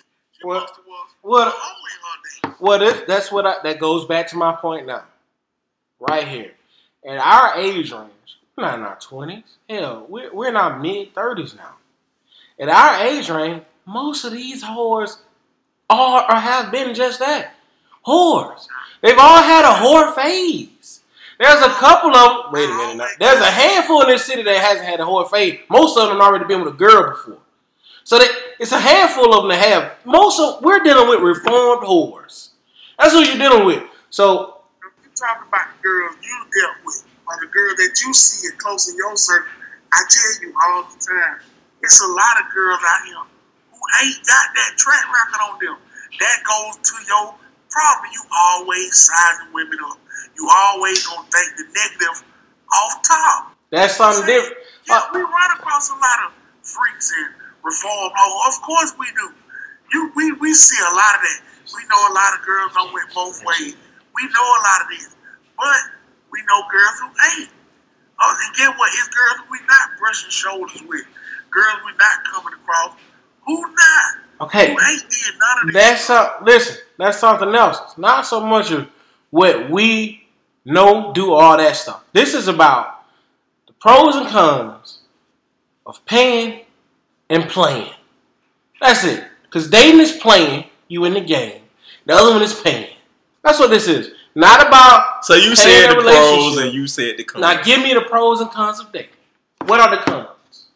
That goes back to my point now. Right here. At our age range, we're not in our 20s. Hell, we're in our mid-30s now. At our age range, most of these whores are or have been just that. Whores. They've all had a whore phase. There's a couple of them. Wait a minute now. There's a handful in this city that hasn't had a whore phase. Most of them already been with a girl before. So it's a handful of them that have. We're dealing with reformed whores. That's who you're dealing with. So you talk about the girls you dealt with, or the girl that you see it close in your circle. I tell you all the time, it's a lot of girls out here who ain't got that track record on them. That goes to your problem. You always sizing women up. You always gonna think the negative off top. That's something different. Yeah, we run across a lot of freaks and reform. Oh, of course we do. We see a lot of that. We know a lot of girls don't went both ways. We know a lot of this. But we know girls who ain't. Oh, and get what? It's girls who we not brushing shoulders with. Girls we not coming across. Who not? Okay. Who ain't did none of that. Listen, that's something else. It's not so much of what we know, do all that stuff. This is about the pros and cons of paying and playing. That's it. Because dating is playing, you in the game. The other one is paying. That's what this is. Not about. So you said the pros and you said the cons. Now give me the pros and cons of dating. What are the cons?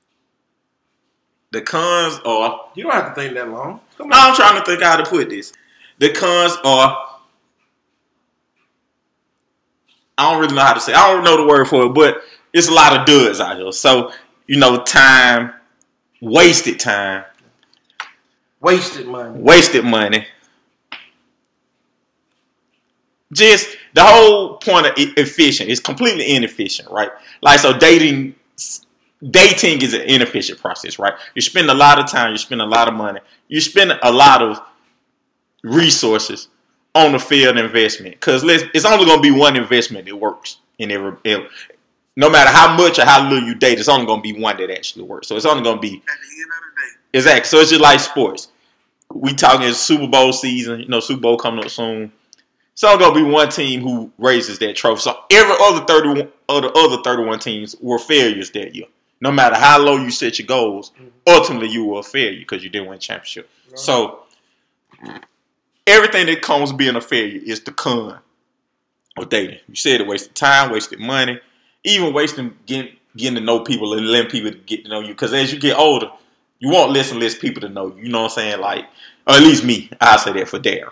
The cons are. You don't have to think that long. No, I'm trying to think how to put this. The cons are. I don't really know how to say. I don't know the word for it, but it's a lot of duds out here. So time. Wasted time. Wasted money. Wasted money. Just the whole point of efficient. It's completely inefficient, right? Like, so dating is an inefficient process, right? You spend a lot of time. You spend a lot of money. You spend a lot of resources on the failed investment. Because it's only going to be one investment that works in no matter how much or how little you date, it's only going to be one that actually works. So it's only going to be At the end of the day. exactly. So it's just like sports. We talking Super Bowl season. Super Bowl coming up soon. It's only going to be one team who raises that trophy. So every other 31 teams were failures that year. No matter how low you set your goals, ultimately you were a failure because you didn't win a championship. Right. So everything that comes being a failure is the con of dating. You said it wasted time, wasted money, even wasting getting to know people and letting people get to know you. Because as you get older, you want less and less people to know you. You know what I'm saying? Like, or at least me. I'll say that for Darren.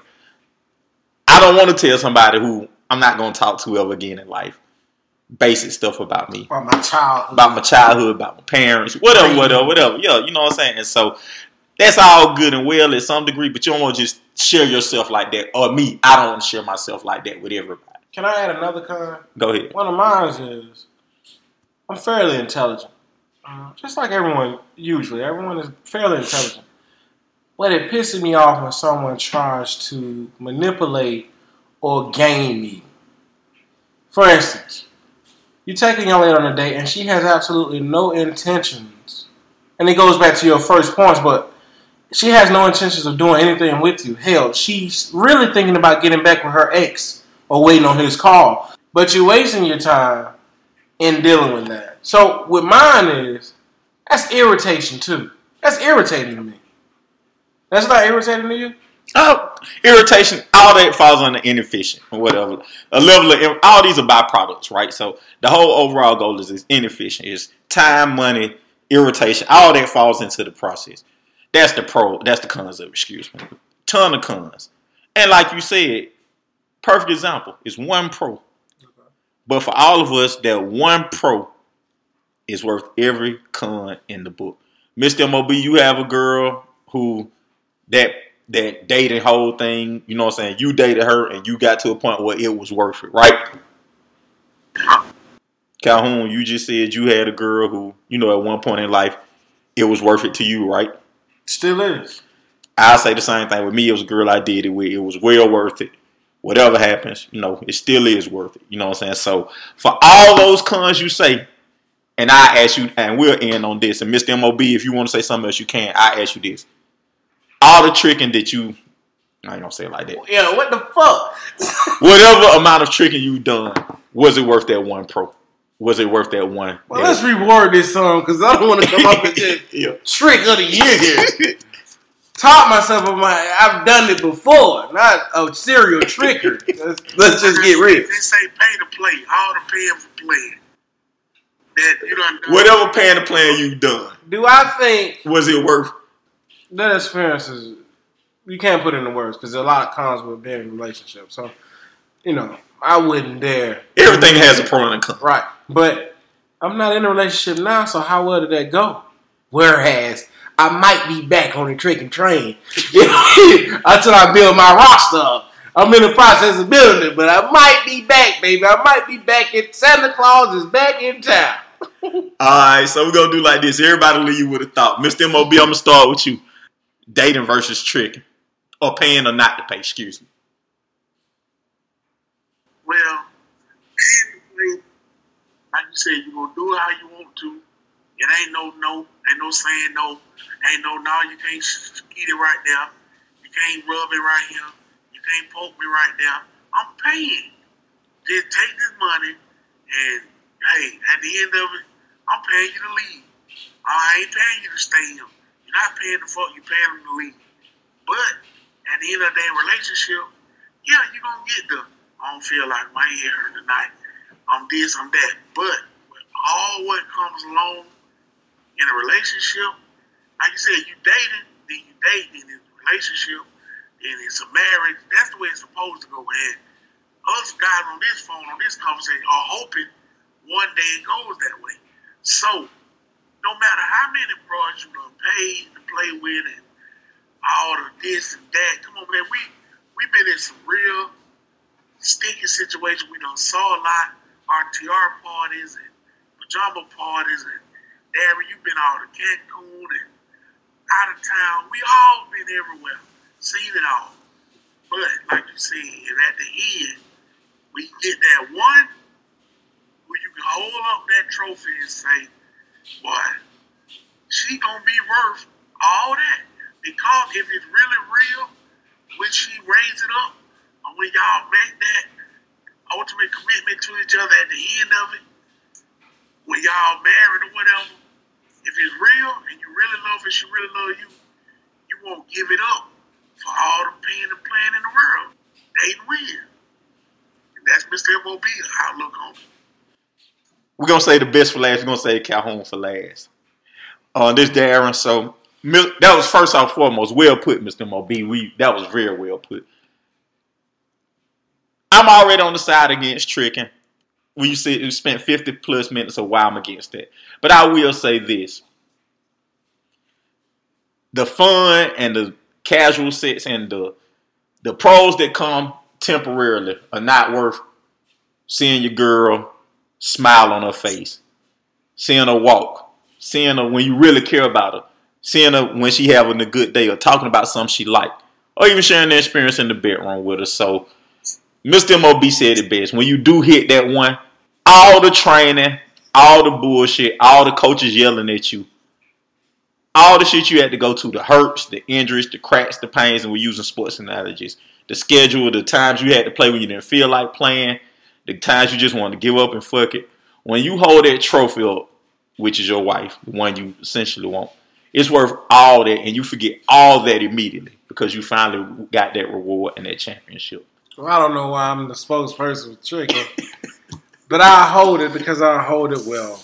I don't want to tell somebody who I'm not going to talk to ever again in life basic stuff about me. About my childhood. About my parents. Whatever. Yeah, you know what I'm saying? And so that's all good and well at some degree, but you don't want to just share yourself like that. Or me, I don't want to share myself like that with everybody. Can I add another con? Go ahead. One of mine is I'm fairly intelligent. Just like everyone, usually. Everyone is fairly intelligent. But it pisses me off when someone tries to manipulate or game me. For instance, you take a young lady on a date and she has absolutely no intentions. And it goes back to your first points, but she has no intentions of doing anything with you. Hell, she's really thinking about getting back with her ex or waiting on his call. But you're wasting your time in dealing with that. So with mine that's irritation too. That's irritating to me. That's not irritating to you? Oh, irritation, all that falls under inefficient or whatever. A level of all these are byproducts, right? So the whole overall goal is inefficient. It's time, money, irritation. All that falls into the process. That's the cons of it, excuse me. Ton of cons. And like you said, perfect example is one pro. Okay. But for all of us, that one pro is worth every con in the book. Mr. MOB, you have a girl who that dating whole thing, you know what I'm saying? You dated her and you got to a point where it was worth it, right? Calhoun, you just said you had a girl who, at one point in life, it was worth it to you, right? Still is. I'll say the same thing with me. It was a girl I did it with. It was well worth it. Whatever happens, it still is worth it. You know what I'm saying? So for all those cons you say, and I ask you, and we'll end on this, and Mr. MOB, if you want to say something else, you can. I ask you this. All the tricking that I ain't gonna say it like that. Yeah, what the fuck? Whatever amount of tricking you done, was it worth that one pro? Was it worth that one? Well, let's reword this song because I don't want to come up with just trick of the year here. Taught myself I've done it before, not a serial tricker. Let's just get real. They say pay to play, all the paying for playing. That you done. Whatever paying to playing you done. Do I think was it worth? That experience you can't put into words because there's a lot of cons with being in a relationship. So, I wouldn't dare. Everything has a pro and a con. Right. But I'm not in a relationship now, so how well did that go? Whereas I might be back on the tricking train until I build my roster up. I'm in the process of building it, but I might be back, baby. I might be back. Santa Claus is back in town. Alright, so we're going to do like this. Everybody leave you with a thought. Mr. MOB, I'm going to start with you. Dating versus tricking. Or paying or not to pay, excuse me. Well, paying to play, like you said, you're going to do it how you want to. It ain't no, ain't no saying no. Ain't no, you can't get it right there. You can't rub it right here. You can't poke me right there. I'm paying. Just take this money and, hey, at the end of it, I'm paying you to leave. I ain't paying you to stay here. You're not paying the fuck, you're paying them to leave. But at the end of the day, relationship, yeah, you're going to get the, I don't feel like my head hurt tonight. I'm this, I'm that. But with all what comes along in a relationship, like you said, you dating, then you date, then it's a relationship, then it's a marriage. That's the way it's supposed to go. And us guys on this phone, on this conversation, are hoping one day it goes that way. So, no matter how many bros you done paid to play with and all of this and that, come on, man, we've been in some real sticky situations. We done saw a lot, RTR parties and pajama parties, and Darren, you've been all to Cancun and out of town. We all been everywhere, seen it all. But like you said, and at the end, when you get that one, where you can hold up that trophy and say, boy, she gonna be worth all that. Because if it's really real, when she raise it up, or when y'all make that ultimate commitment to each other at the end of it, when y'all married or whatever, if it's real and you really love her, she really love you, you won't give it up for all the pain and plan in the world. They win. And that's Mr. MOB's outlook on it. We're going to say the best for last. We're going to say Calhoun for last. This Darren, so that was first and foremost well put, Mr. MOB. That was very well put. I'm already on the side against tricking. When you say you spent 50 plus minutes, so why I'm against that. But I will say this. The fun and the casual sex and the pros that come temporarily are not worth seeing your girl smile on her face, seeing her walk, seeing her when you really care about her, seeing her when she having a good day or talking about something she like, or even sharing the experience in the bedroom with her. So Mr. MOB said it best. When you do hit that one, all the training, all the bullshit, all the coaches yelling at you, all the shit you had to go to, the hurts, the injuries, the cracks, the pains, and we're using sports analogies, the schedule, the times you had to play when you didn't feel like playing, the times you just wanted to give up and fuck it. When you hold that trophy up, which is your wife, the one you essentially want, it's worth all that, and you forget all that immediately because you finally got that reward and that championship. Well, I don't know why I'm the spokesperson for tricking, but I hold it because I hold it well.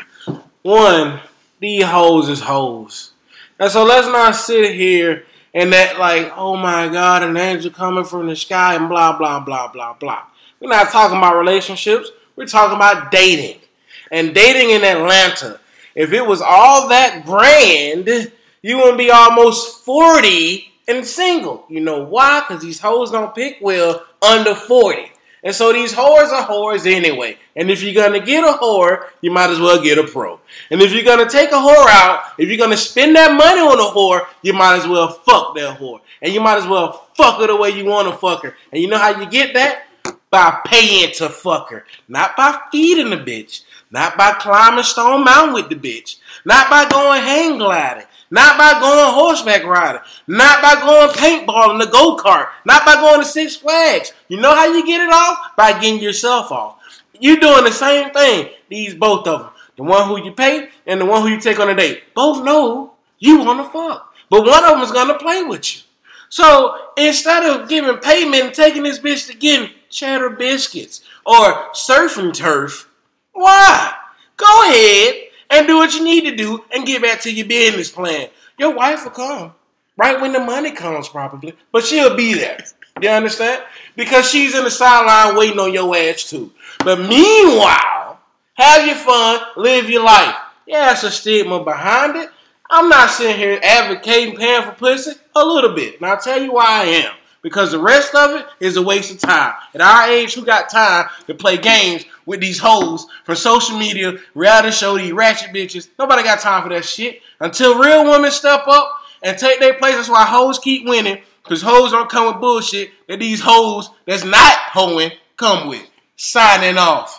One, these hoes is hoes. And so let's not sit here and that like, oh my God, an angel coming from the sky and blah, blah, blah, blah, blah. We're not talking about relationships. We're talking about dating. And dating in Atlanta. If it was all that grand, you wouldn't be almost 40 and single. You know why? Because these hoes don't pick well under 40. And so these whores are whores anyway. And if you're going to get a whore, you might as well get a pro. And if you're going to take a whore out, if you're going to spend that money on a whore, you might as well fuck that whore. And you might as well fuck her the way you want to fuck her. And you know how you get that? By paying to fuck her. Not by feeding the bitch. Not by climbing Stone Mountain with the bitch. Not by going hang gliding. Not by going horseback riding. Not by going paintball in the go-kart. Not by going to Six Flags. You know how you get it off? By getting yourself off. You're doing the same thing. These both of them. The one who you pay and the one who you take on a date. Both know you want to fuck. But one of them is going to play with you. So instead of giving payment and taking this bitch to getting cheddar biscuits or surf and turf, why? Go ahead and do what you need to do and get back to your business plan. Your wife will come right when the money comes probably, but she'll be there. You understand? Because she's in the sideline waiting on your ass too. But meanwhile, have your fun, live your life. Yeah, it's a stigma behind it. I'm not sitting here advocating paying for pussy. A little bit. And I'll tell you why I am. Because the rest of it is a waste of time. At our age, who got time to play games with these hoes from social media, reality show, these ratchet bitches? Nobody got time for that shit. Until real women step up and take their place. That's why hoes keep winning. Because hoes don't come with bullshit that these hoes that's not hoeing come with. Signing off.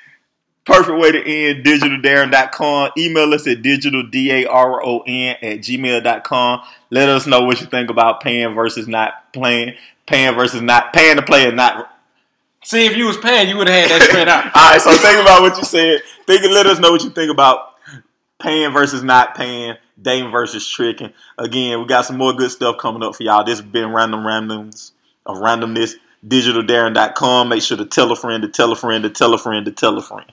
Perfect way to end, digitaldarren.com. Email us at digitaldaron@gmail.com. Let us know what you think about paying versus not paying. Paying versus not paying to play and not. See, if you was paying, you would have had that straight out. All right, so think about what you said. Let us know what you think about paying versus not paying, dating versus tricking. Again, we got some more good stuff coming up for y'all. This has been Random Ramblings of Randomness. digitaldarren.com. Make sure to tell a friend, to tell a friend, to tell a friend, to tell a friend.